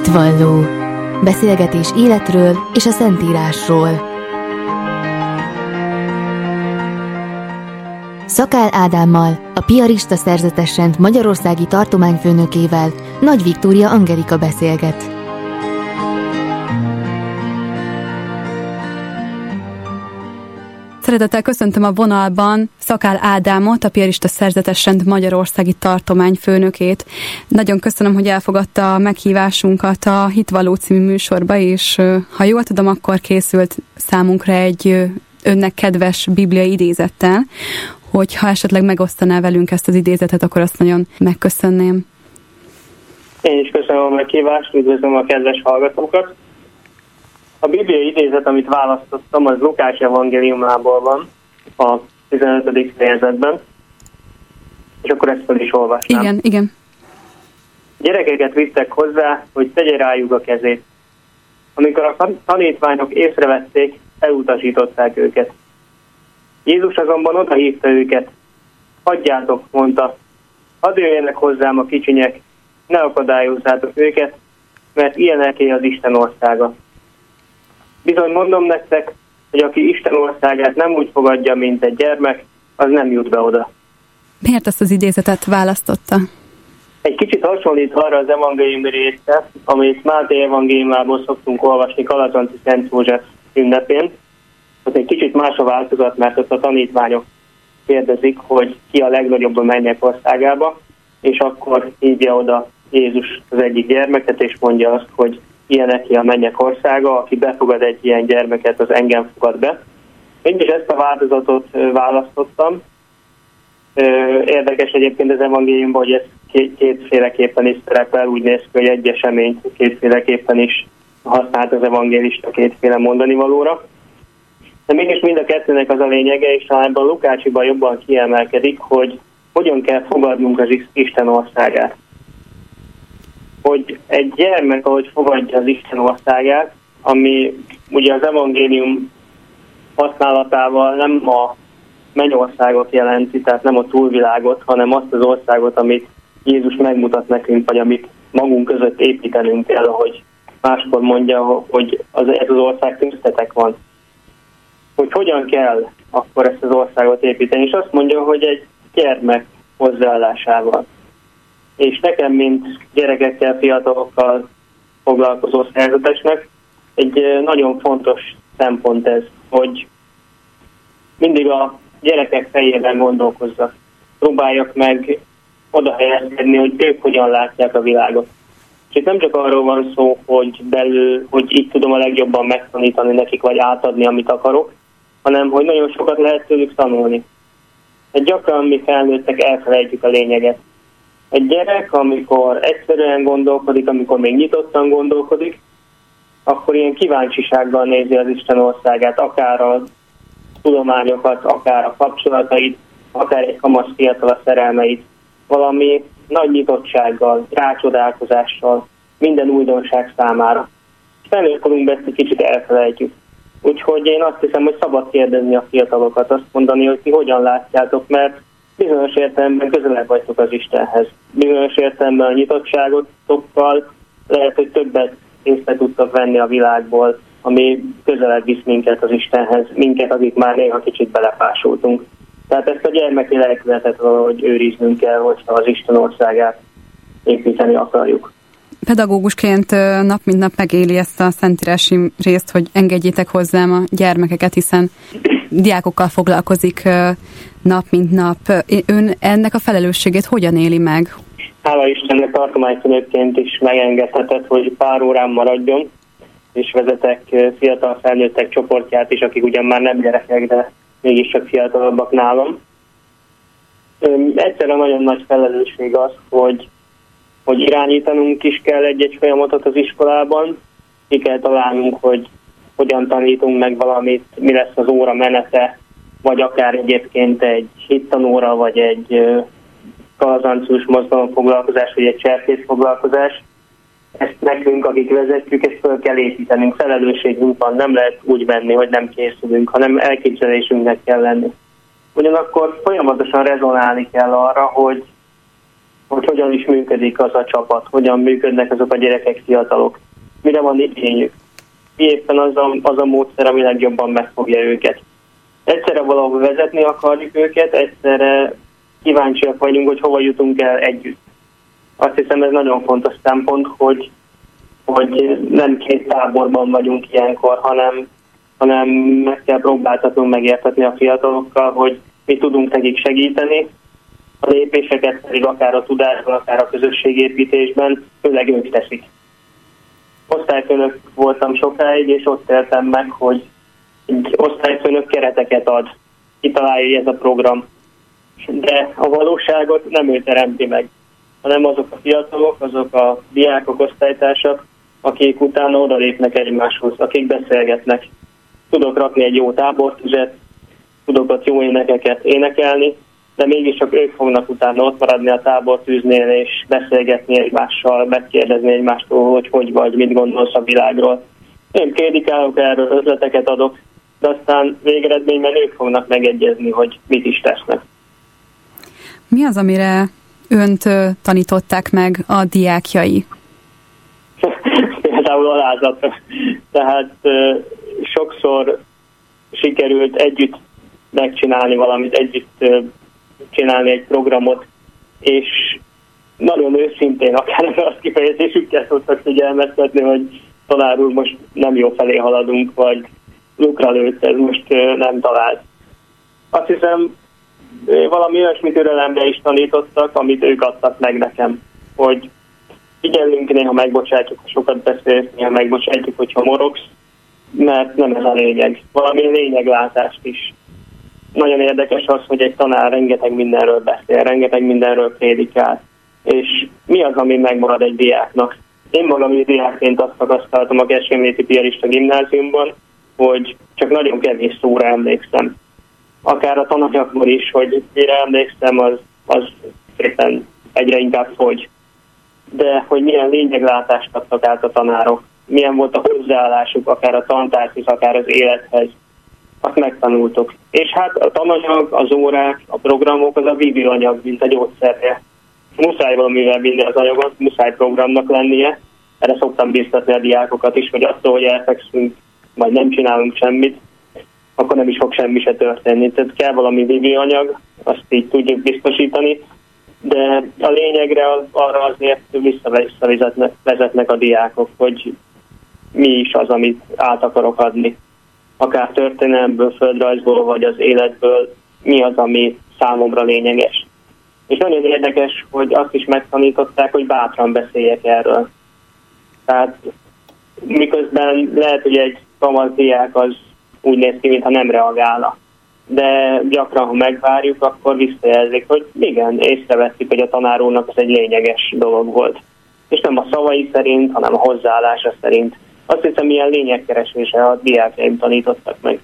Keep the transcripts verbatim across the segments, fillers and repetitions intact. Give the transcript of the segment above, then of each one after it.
Hitvalló. Beszélgetés életről és a Szentírásról. Szakál Ádámmal, a piarista szerzetesrend magyarországi tartományfőnökével Nagy Viktória Angelika beszélget. Szeretettel köszöntöm a vonalban Szakál Ádámot, a piarista szerzetesrend magyarországi tartományfőnökét. Nagyon köszönöm, hogy elfogadta a meghívásunkat a Hitvalló című műsorba, és ha jól tudom, akkor készült számunkra egy önnek kedves bibliai idézettel, hogyha esetleg megosztaná velünk ezt az idézetet, akkor azt nagyon megköszönném. Én is köszönöm a meghívást, üdvözlöm a kedves hallgatókat. A bibliai idézet, amit választottam, az Lukács evangéliumából van, a tizenötödik fejezetben, és akkor ezt fel is olvasnám. Igen, igen. Gyerekeket vittek hozzá, hogy tegye rájuk a kezét. Amikor a tanítványok észrevették, elutasították őket. Jézus azonban odahívta őket. Hagyjátok, mondta, hadd jöjjenek hozzám a kicsinyek, ne akadályozzátok őket, mert ilyeneké az Isten országa. Bizony mondom nektek, hogy aki Isten országát nem úgy fogadja, mint egy gyermek, az nem jut be oda. Miért ezt az idézetet választotta? Egy kicsit hasonlít arra az evangéliumi részre, amit Máté evangéliumából szoktunk olvasni Kalazanci Szent József ünnepén. Az egy kicsit más a változat, mert ott a tanítványok kérdezik, hogy ki a legnagyobb a mennyek országába, és akkor hívja oda Jézus az egyik gyermeket, és mondja azt, hogy ilyeneké a mennyek országa, aki befogad egy ilyen gyermeket, az engem fogad be. Én is ezt a változatot választottam. Érdekes egyébként az evangéliumban, hogy ez kétféleképpen is szerepel, úgy néz ki, hogy egy eseményt kétféleképpen is használt az evangélista kétféle mondani valóra. De mégis mind a kettőnek az a lényege, és talán ebben a Lukácsiban jobban kiemelkedik, hogy hogyan kell fogadnunk az Isten országát. Hogy egy gyermek, ahogy fogadja az Isten országát, ami ugye az evangélium használatával nem a mennyországot jelenti, tehát nem a túlvilágot, hanem azt az országot, amit Jézus megmutat nekünk, vagy amit magunk között építenünk kell, ahogy máskor mondja, hogy az, ez az ország köztetek van. Hogy hogyan kell akkor ezt az országot építeni, és azt mondja, hogy egy gyermek hozzáállásával. És nekem, mint gyerekekkel, fiatalokkal foglalkozó szerzetesnek, egy nagyon fontos szempont ez, hogy mindig a gyerekek fejében gondolkozzak. Próbáljak meg oda helyezkedni, hogy ők hogyan látják a világot. És itt nem csak arról van szó, hogy belül, hogy így tudom a legjobban megtanítani nekik, vagy átadni, amit akarok, hanem hogy nagyon sokat lehet tőlük tanulni. Egy gyakran mi felnőttek elfelejtjük a lényeget. Egy gyerek, amikor egyszerűen gondolkodik, amikor még nyitottan gondolkodik, akkor ilyen kíváncsisággal nézi az Isten országát, akár a tudományokat, akár a kapcsolatait, akár egy kamasz fiatal a szerelmeit, valami nagy nyitottsággal, rácsodálkozással, minden újdonság számára. Felnőttkorunkban ezt egy kicsit elfelejtjük. Úgyhogy én azt hiszem, hogy szabad kérdezni a fiatalokat, azt mondani, hogy ti hogyan látjátok, mert bizonyos értelemben közelebb vagytok az Istenhez. Bizonyos értelemben a nyitottságotokkal lehet, hogy többet észre tudtok venni a világból, ami közelebb visz minket az Istenhez, minket, akik már néha kicsit belepásultunk. Tehát ezt a gyermeki lelkületet valahogy őriznünk kell, hogyha az Isten országát építeni akarjuk. Pedagógusként nap mint nap megéli ezt a szentírási részt, hogy engedjétek hozzám a gyermekeket, hiszen diákokkal foglalkozik nap mint nap. Ön ennek a felelősségét hogyan éli meg? Hála Istennek tartományfőnökként is megengedhetett, hogy pár órán maradjon, és vezetek fiatal felnőttek csoportját is, akik ugyan már nem gyerekek, de mégiscsak fiatalabbak nálam. Egyszerűen nagyon nagy felelősség az, hogy hogy irányítanunk is kell egy-egy folyamatot az iskolában, ki kell találnunk, hogy hogyan tanítunk meg valamit, mi lesz az óra menete, vagy akár egyébként egy hittanóra, vagy egy kalazancus mozgalom foglalkozás, vagy egy cserkész foglalkozás. Ezt nekünk, akik vezetjük, ezt fel kell építenünk, felelősségünk van, nem lehet úgy menni, hogy nem készülünk, hanem elképzelésünknek kell lenni. Ugyanakkor folyamatosan rezonálni kell arra, hogy hogy hogyan is működik az a csapat, hogyan működnek azok a gyerekek, fiatalok, mire van igényük. Mi éppen az a, az a módszer, ami legjobban megfogja őket. Egyszerre valahol vezetni akarjuk őket, egyszerre kíváncsiak vagyunk, hogy hova jutunk el együtt. Azt hiszem, ez nagyon fontos szempont, hogy, hogy nem két táborban vagyunk ilyenkor, hanem, hanem meg kell próbáltatnunk megértetni a fiatalokkal, hogy mi tudunk nekik segíteni, a lépéseket pedig akár a tudásban, akár a közösségépítésben, főleg ők teszik. Osztályfőnök voltam sokáig, és ott éltem meg, hogy egy osztályfőnök kereteket ad, kitalálja ez a program. De a valóságot nem ő teremti meg, hanem azok a fiatalok, azok a diákok, osztálytársak, akik utána odalépnek egymáshoz, akik beszélgetnek. Tudok rakni egy jó tábortüzet, tudok ott jó énekeket énekelni, de mégis csak ők fognak utána ott maradni a tábortűznél, és beszélgetni egymással, megkérdezni egymástól, hogy hogy vagy, mit gondolsz a világról. Én prédikálok erről, ötleteket adok, de aztán végeredményben ők fognak megegyezni, hogy mit is tesznek. Mi az, amire önt tanították meg a diákjai? Például alázatra. Tehát sokszor sikerült együtt megcsinálni valamit, együtt csinálni egy programot, és nagyon őszintén akár azt kifejezésükkel szoktak figyelmeztetni, hogy tanár úr, most nem jó felé haladunk, vagy lukra lőtt, ez most nem talált. Azt hiszem, valami olyasmi türelemre is tanítottak, amit ők adtak meg nekem, hogy figyelünk, néha megbocsátjuk, ha sokat beszélsz, néha megbocsátjuk, hogyha morogsz, mert nem ez a lényeg. Valami lényeglátást is. Nagyon érdekes az, hogy egy tanár rengeteg mindenről beszél, rengeteg mindenről prédikál, és mi az, ami megmarad egy diáknak? Én magam is diákként azt tapasztaltam a Kecskeméti Piarista Gimnáziumban, hogy csak nagyon kevés szóra emlékszem. Akár a tananyagból is, hogy mire emlékszem, az, az szépen egyre inkább fogy. De hogy milyen lényeglátást adtak át a tanárok, milyen volt a hozzáállásuk, akár a tantárgyhoz, akár az élethez, azt megtanultuk. És hát a tananyag, az órák, a programok, az a vívőanyag, mint a gyógyszerre. Muszáj valamivel vinni az anyagot, muszáj programnak lennie. Erre szoktam biztatni a diákokat is, hogy attól, hogy elfekszünk, majd nem csinálunk semmit, akkor nem is fog semmi se történni. Tehát kell valami vívőanyag, azt így tudjuk biztosítani, de a lényegre arra azért visszavezetnek vezetnek a diákok, hogy mi is az, amit át akarok adni. Akár történelemből, földrajzból, vagy az életből, mi az, ami számomra lényeges. És nagyon érdekes, hogy azt is megtanították, hogy bátran beszéljek erről. Tehát miközben lehet, hogy egy kamasz diák az úgy néz ki, mintha nem reagálna. De gyakran, ha megvárjuk, akkor visszajelzik, hogy igen, észrevettük, hogy a tanár úrnak ez egy lényeges dolog volt. És nem a szavai szerint, hanem a hozzáállása szerint. Azt hiszem, ilyen lényegkeresése a diákjaim tanítottak meg.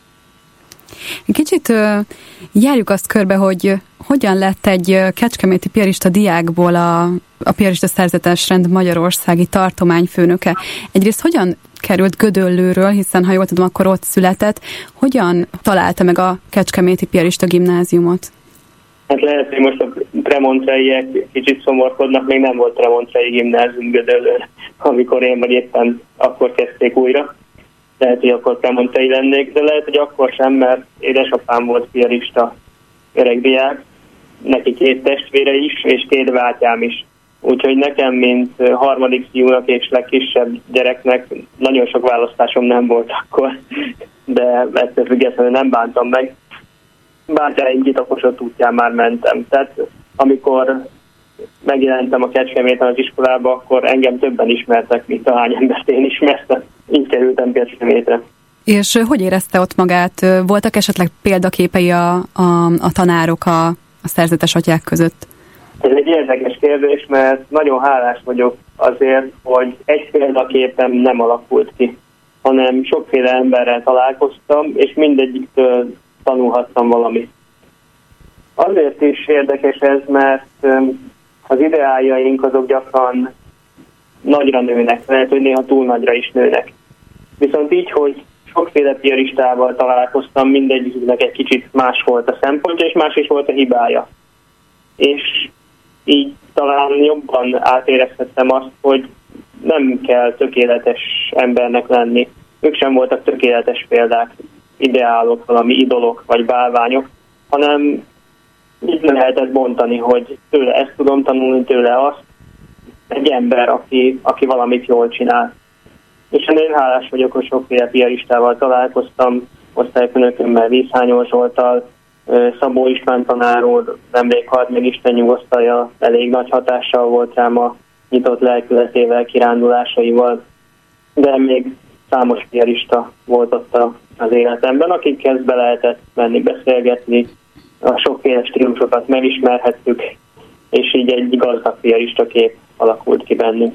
Kicsit uh, járjuk azt körbe, hogy hogyan lett egy kecskeméti piarista diákból a, a piarista szerzetes rend magyarországi tartományfőnöke. Egyrészt hogyan került Gödöllőről, hiszen ha jól tudom, akkor ott született. Hogyan találta meg a Kecskeméti Piarista Gimnáziumot? Hát lehet, hogy most a premontreiek kicsit szomorkodnak, még nem volt premontrei gimnázium Gödöllőn, amikor én vagy éppen akkor kezdték újra. Lehet, hogy akkor premontrei lennék, de lehet, hogy akkor sem, mert édesapám volt piarista öregdiák, neki két testvére is, és két bátyám is. Úgyhogy nekem, mint harmadik fiúnak és legkisebb gyereknek nagyon sok választásom nem volt akkor, de ettől függetlenül nem bántam meg. Bátyáim kitaposott útján már mentem. Tehát amikor megjelentem a Kecskeméten az iskolába, akkor engem többen ismertek, mint ahány embert én ismertem. Így kerültem Kecskemétre. És hogy érezte ott magát? Voltak esetleg példaképei a, a, a tanárok a, a szerzetes atyák között? Ez egy érdekes kérdés, mert nagyon hálás vagyok azért, hogy egy példaképem nem alakult ki, hanem sokféle emberrel találkoztam, és mindegyiktől tanulhattam valamit. Azért is érdekes ez, mert az ideáljaink azok gyakran nagyra nőnek, lehet, hogy néha túl nagyra is nőnek. Viszont így, hogy sokféle piaristával találkoztam, mindegyiknek egy kicsit más volt a szempontja, és más is volt a hibája. És így jobban átérezhettem azt, hogy nem kell tökéletes embernek lenni. Ők sem voltak tökéletes példák, ideálok, valami idolok vagy bálványok, hanem így lehetett bontani, hogy tőle ezt tudom tanulni, tőle azt. Egy ember, aki, aki valamit jól csinál. És én hálás vagyok, hogy sokféle piaristával találkoztam, osztályfőnökömmel, Vízhányol Zsolttal, Szabó István tanár úr, nemrég halt meg, Isten nyugosztalja, elég nagy hatással volt rám a nyitott lelkületével, kirándulásaival, de még számos piarista volt ott az életemben, akikhez be lehetett menni, beszélgetni, a sokféle stílusokat megismerhettük, és így egy gazdag piarista kép alakult ki bennünk.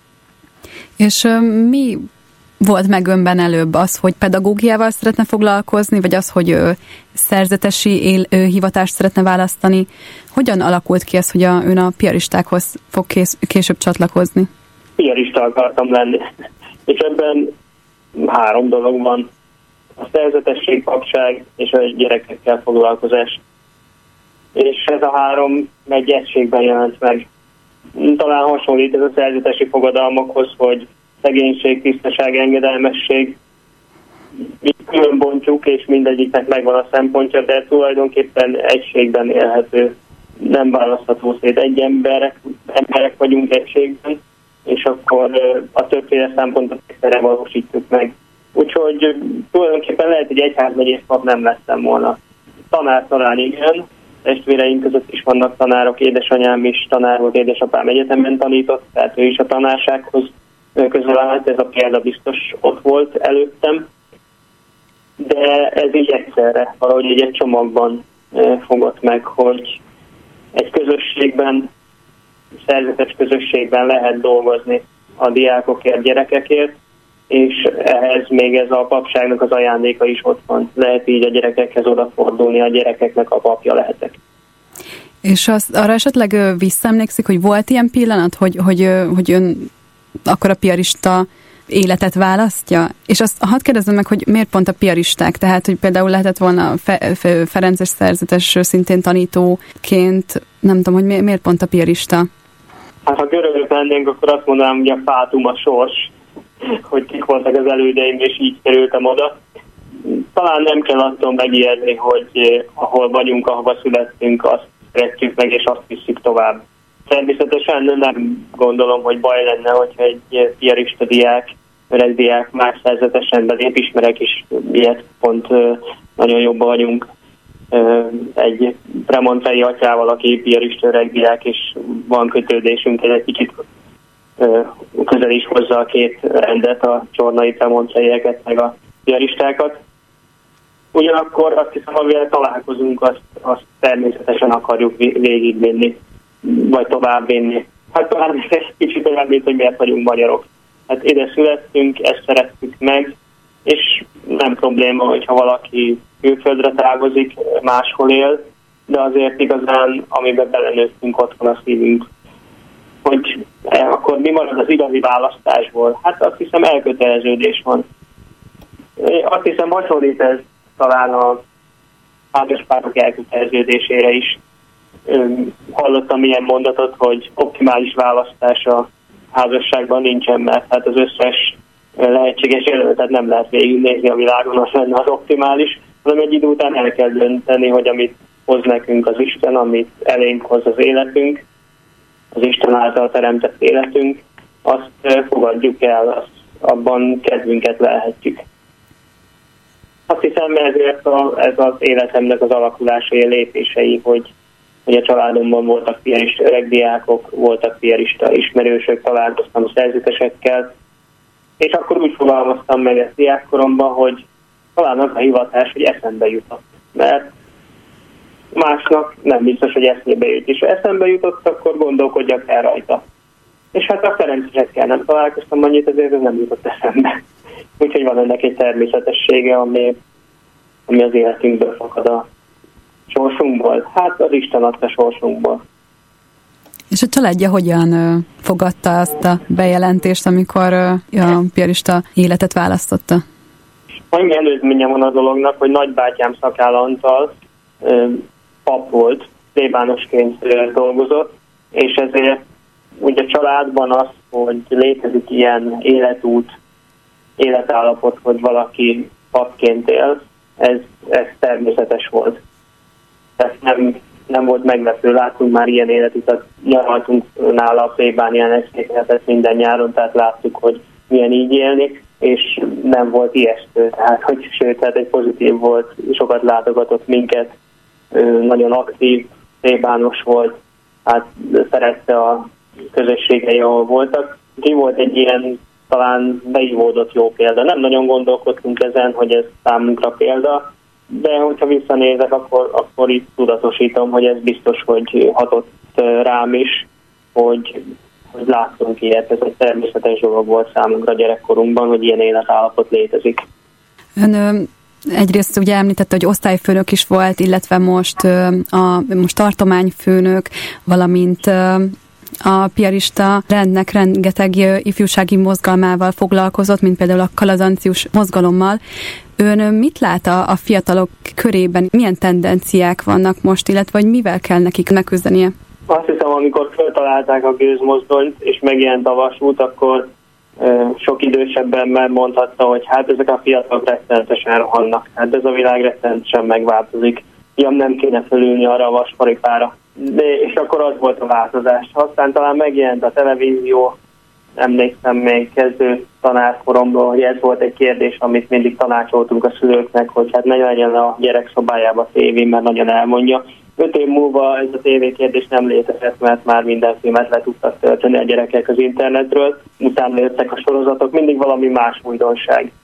És uh, mi volt meg önben előbb? Az, hogy pedagógiával szeretne foglalkozni, vagy az, hogy ő szerzetesi él, ő hivatást szeretne választani? Hogyan alakult ki ez, hogy a, ön a piaristákhoz fog kész, később csatlakozni? Piarista akartam lenni. És ebben három dolog van. A szerzetesség, papság és a gyerekekkel foglalkozás. És ez a három egy egységben jelent meg. Talán hasonlít ez a szerzetesi fogadalmakhoz, hogy szegénység, tisztaság, engedelmesség. Így külön bontjuk, és mindegyiknek megvan a szempontja, de tulajdonképpen egységben élhető. Nem választható szét. Egy emberek, emberek vagyunk egységben, és akkor a többféle szempontot egyszerre valósítjuk meg. Úgyhogy tulajdonképpen lehet, hogy egyházmegyész pap nem lettem volna. Tanár talán igen, testvéreink között is vannak tanárok, édesanyám is tanár volt, édesapám egyetemen tanított, tehát ő is a tanársághoz közel állt, ez a példa biztos ott volt előttem, de ez így egyszerre, valahogy egy, egy csomagban fogott meg, hogy egy közösségben, szerzetes közösségben lehet dolgozni a diákokért, gyerekekért, és ehhez még ez a papságnak az ajándéka is ott van. Lehet így a gyerekekhez odafordulni, a gyerekeknek a papja lehetek. És az, arra esetleg visszaemlékszik, hogy volt ilyen pillanat, hogy, hogy, hogy ön akkor a piarista életet választja? És azt hadd kérdezzem meg, hogy miért pont a piaristák? Tehát, hogy például lehetett volna Fe- Fe- Ferences szerzetes szintén tanítóként, nem tudom, hogy mi- miért pont a piarista? Hát ha görögök lennénk, akkor azt mondanám, hogy a fátum a sors, hogy kik voltak az elődeim, és így kerültem oda. Talán nem kell attól megijedni, hogy ahol vagyunk, ahova születtünk, azt szeretjük meg, és azt visszük tovább. Természetesen nem gondolom, hogy baj lenne, hogyha egy piarista diák, öreg diák más szerzetesen belép, ismerek is ilyet, pont nagyon jobban vagyunk egy premontrei atyával, aki piarista öreg diák, és van kötődésünk, egy kicsit közel is hozza a két rendet, a csornai premontreieket, meg a piaristákat. Ugyanakkor azt hiszem, amivel találkozunk, azt, azt természetesen akarjuk végigvinni, vagy továbbvinni. Hát talán egy kicsit olyan, mint hogy miért vagyunk magyarok. Hát ide születtünk, ezt szerettük meg, és nem probléma, hogyha valaki külföldre távozik, máshol él, de azért igazán, amiben belenőttünk, ott van a szívünk. Hogy eh, akkor mi marad az igazi választásból? Hát azt hiszem elköteleződés van. Azt hiszem hasonlít ez talán a házaspárok elköteleződésére is. Hallottam ilyen mondatot, hogy optimális választás a házasságban nincsen, mert hát az összes lehetséges jelöltet nem lehet végignézni a világon, az lenne az optimális, hanem egy idő után el kell dönteni, hogy amit hoz nekünk az Isten, amit elénk hoz az életünk, az Isten által teremtett életünk, azt fogadjuk el, azt abban kedvünket lelhetjük. Azt hiszem, ezért a, ez az életemnek az alakulásai, lépései, hogy, hogy a családomban voltak piarista öreg diákok, voltak piarista ismerősök, találkoztam a szerzetesekkel, és akkor úgy fogalmaztam meg ezt diákkoromban, hogy talán az a hivatás, hogy eszembe jutott. Mert másnak nem biztos, hogy eszébe jut. És ha eszembe jutott, akkor gondolkodjak el rajta. És hát a Ferencesekkel nem találkoztam annyit, ezért ez nem jutott eszembe. Úgyhogy van ennek egy természetessége, ami, ami az életünkből fakad a sorsunkból. Hát az Isten adta sorsunkból. És a családja hogyan ö, fogadta azt a bejelentést, amikor ö, a piarista életet választotta? Annyi előzménye van a dolognak, hogy nagybátyám Szakál Antal ö, pap volt, plébánosként ö, dolgozott, és ezért ugye a családban az, hogy létezik ilyen életút, életállapot, hogy valaki papként él, ez, ez természetes volt. Tehát nem, nem volt meglepő, láttunk már ilyen életutat, nyaraltunk nála a plébánián egy-két hetet minden nyáron, tehát láttuk, hogy milyen így élni, és nem volt ijesztő, tehát hogy sőt, tehát egy pozitív volt, sokat látogatott minket, nagyon aktív, plébános volt, hát szerette a közösségei, ahol voltak. Ki volt egy ilyen talán beivódott jó példa. Nem nagyon gondolkodtunk ezen, hogy ez számunkra példa, de hogyha visszanézek, akkor, akkor itt tudatosítom, hogy ez biztos, hogy hatott rám is, hogy, hogy láttunk ilyet. Ez egy természetes dolog volt számunkra gyerekkorunkban, hogy ilyen életállapot létezik. Ön egyrészt ugye említette, hogy osztályfőnök is volt, illetve most, a, most tartományfőnök, valamint a piarista rendnek rengeteg ifjúsági mozgalmával foglalkozott, mint például a kalazancius mozgalommal. Ön mit lát a, a fiatalok körében? Milyen tendenciák vannak most, illetve hogy mivel kell nekik megküzdenie? Azt hiszem, amikor feltalálták a gőzmozdonyt, és megjelent a vasút, akkor e, sok idősebb ember mondhatta, hogy hát ezek a fiatalok rettenetesen rohannak. Hát ez a világ rettenetesen megváltozik. Jam, nem kéne fölülni arra a vasparipára. De, és akkor az volt a változás. Aztán talán megjelent a televízió, emlékszem még kezdő tanárkoromból, hogy ez volt egy kérdés, amit mindig tanácsoltunk a szülőknek, hogy hát ne legyen a gyerek szobájába tévé, mert nagyon elmondja. Öt év múlva ez a tévé kérdés nem létezett, mert már minden filmet le tudtak tölteni a gyerekek az internetről, utána jöttek a sorozatok, mindig valami más újdonság.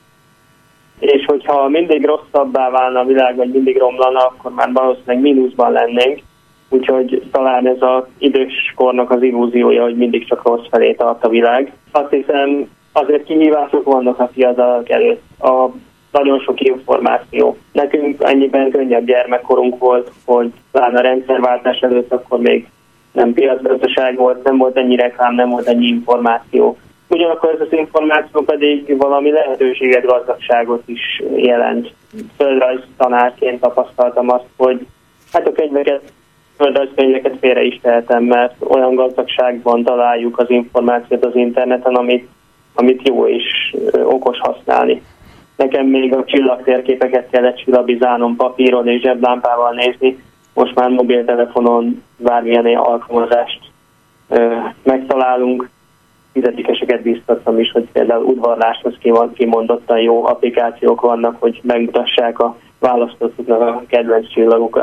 És hogyha mindig rosszabbá válna a világ, vagy mindig romlana, akkor már valószínűleg mínuszban lennénk. Úgyhogy talán ez az időskornak az illúziója, hogy mindig csak rossz felé tart a világ. Azt hiszem, azért kihívások vannak a fiatalok előtt. A nagyon sok információ. Nekünk ennyiben könnyebb gyermekkorunk volt, hogy talán a rendszerváltás előtt akkor még nem piacgazdaság volt, nem volt ennyi reklám, nem volt ennyi információ. Ugyanakkor ez az információ pedig valami lehetőséget, gazdagságot is jelent. Földrajz tanárként tapasztaltam azt, hogy hát a könyveket, földrajzkönyveket félre is tehetem, mert olyan gazdagságban találjuk az információt az interneten, amit, amit jó és okos használni. Nekem még a csillagtérképeket kellett csillabizálnom papíron és zseblámpával nézni, most már mobiltelefonon bármilyen alkalmazást ö, megtalálunk. Tizedikeseket biztattam is, hogy például udvarláshoz kimondottan jó applikációk vannak, hogy megmutassák a választottuknak a kedvenc csillagukat.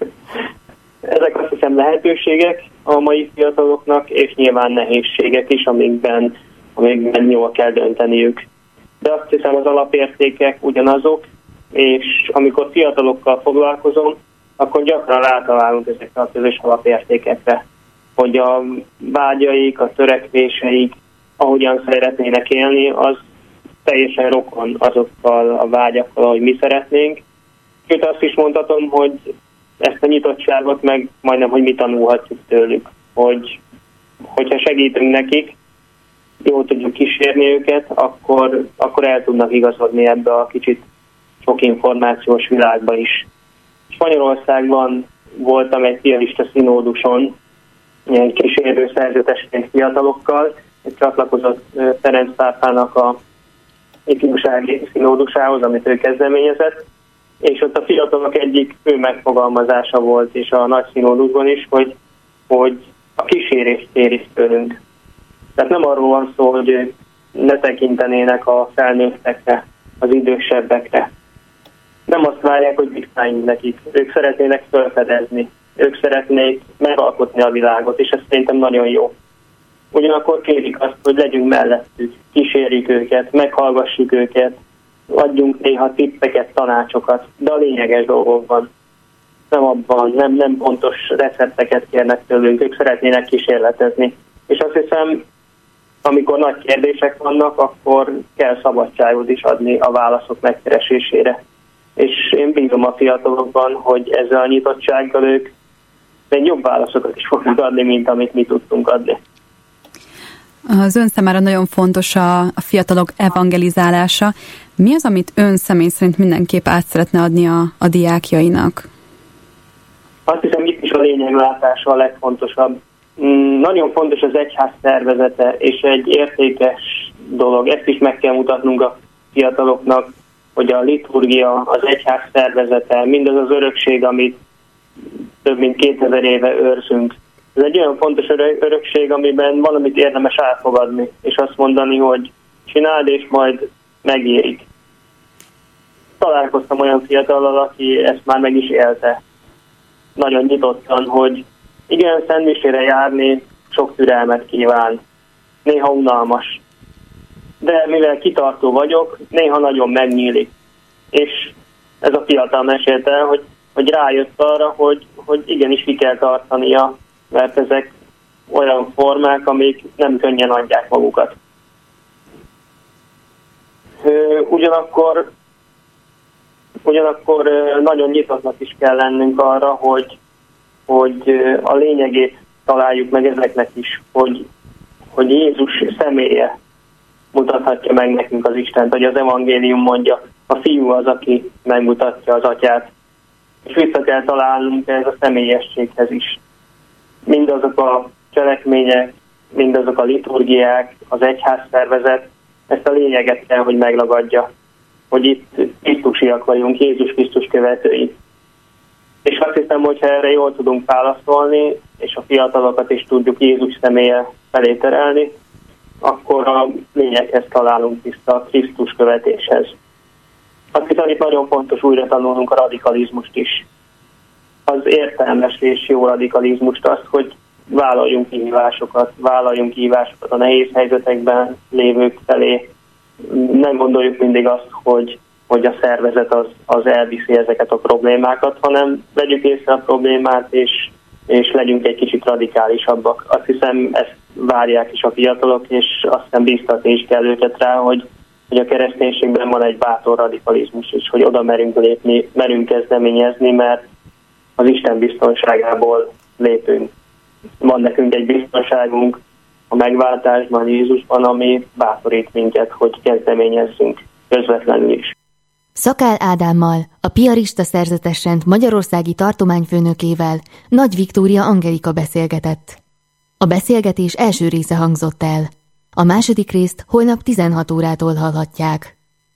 Ezek azt hiszem lehetőségek a mai fiataloknak, és nyilván nehézségek is, amikben, amikben jól kell dönteniük. De azt hiszem, az alapértékek ugyanazok, és amikor fiatalokkal foglalkozom, akkor gyakran rátalálunk ezekre a közös alapértékekre, hogy a vágyaik, a törekvéseik, ahogyan szeretnének élni, az teljesen rokon azokkal a vágyakkal, ahogy mi szeretnénk. Sőt, azt is mondhatom, hogy ezt a nyitottságot meg majdnem, hogy mi tanulhatjuk tőlük, hogy hogyha segítünk nekik, jól tudjuk kísérni őket, akkor, akkor el tudnak igazodni ebbe a kicsit sok információs világba is. Spanyolországban voltam egy piarista szinóduson, egy kísérő szerzetesként fiatalokkal, egy csatlakozott Ferenc pápának a ifjúsági szinódusához, amit ő kezdeményezett, és ott a fiatalok egyik fő megfogalmazása volt, és a nagy szinódusban is, hogy, hogy a kísérést kérik tőlünk. Tehát nem arról van szó, hogy ne tekintenének a felnőttekre, az idősebbekre. Nem azt várják, hogy diktáljunk nekik. Ők szeretnének felfedezni. Ők szeretnék megalkotni a világot, és ez szerintem nagyon jó. Ugyanakkor kérik azt, hogy legyünk mellettük, kísérjük őket, meghallgassuk őket, adjunk néha tippeket, tanácsokat, de a lényeges dolgokban. Nem abban, nem, nem pontos recepteket kérnek tőlünk, ők szeretnének kísérletezni. És azt hiszem, amikor nagy kérdések vannak, akkor kell szabadságot is adni a válaszok megkeresésére. És én bízom a fiatalokban, hogy ezzel a nyitottsággal ők még jobb válaszokat is fognak adni, mint amit mi tudtunk adni. Az ön számára nagyon fontos a, a fiatalok evangelizálása. Mi az, amit ön személy szerint mindenképp át szeretne adni a, a diákjainak? Azt hiszem, itt is a lényeglátása a legfontosabb. Nagyon fontos az egyház szervezete, és egy értékes dolog. Ezt is meg kell mutatnunk a fiataloknak, hogy a liturgia, az egyház szervezete, mindaz az örökség, amit több mint kétezer éve őrzünk. Ez egy olyan fontos örökség, amiben valamit érdemes elfogadni, és azt mondani, hogy csináld, és majd megérik. Találkoztam olyan fiatallal, aki ezt már meg is élte. Nagyon nyitottan, hogy igen, szentmisére járni sok türelmet kíván. Néha unalmas. De mivel kitartó vagyok, néha nagyon megnyílik. És ez a fiatal mesélte el, hogy, hogy rájött arra, hogy, hogy igenis ki kell tartania, mert ezek olyan formák, amik nem könnyen adják magukat. Ugyanakkor, ugyanakkor nagyon nyitottnak is kell lennünk arra, hogy, hogy a lényegét találjuk meg ezeknek is, hogy, hogy Jézus személye mutathatja meg nekünk az Istent, hogy az evangélium mondja, a fiú az, aki megmutatja az atyát. És vissza kell találnunk ez a személyességhez is. Mindazok a cselekmények, mindazok a liturgiák, az egyházszervezet, ezt a lényeget kell, hogy meglagadja, hogy itt Krisztusiak vagyunk, Jézus Krisztus követői. És azt hiszem, hogyha erre jól tudunk válaszolni, és a fiatalokat is tudjuk Jézus személye felé terelni, akkor a lényeghez találunk vissza, a Krisztus követéshez. Azt hiszem, itt nagyon fontos újra tanulnunk a radikalizmust is. Az értelmes és jó radikalizmust, azt, hogy vállaljunk kihívásokat, vállaljunk kihívásokat a nehéz helyzetekben lévők felé. Nem gondoljuk mindig azt, hogy, hogy a szervezet az, az elviszi ezeket a problémákat, hanem vegyük észre a problémát, és, és legyünk egy kicsit radikálisabbak. Azt hiszem, ezt várják is a fiatalok, és azt hiszem bíztatni is kell őket rá, hogy, hogy a kereszténységben van egy bátor radikalizmus, és hogy oda merünk lépni, merünk kezdeményezni, mert az Isten biztonságából lépünk. Van nekünk egy biztonságunk a megváltásban, Jézusban, ami bátorít minket, hogy kezdeményezzünk közvetlenül is. Szakál Ádámmal, a piarista szerzetesrend magyarországi tartományfőnökével Nagy Viktória Angelika beszélgetett. A beszélgetés első része hangzott el. A második részt holnap tizenhat órától hallhatják.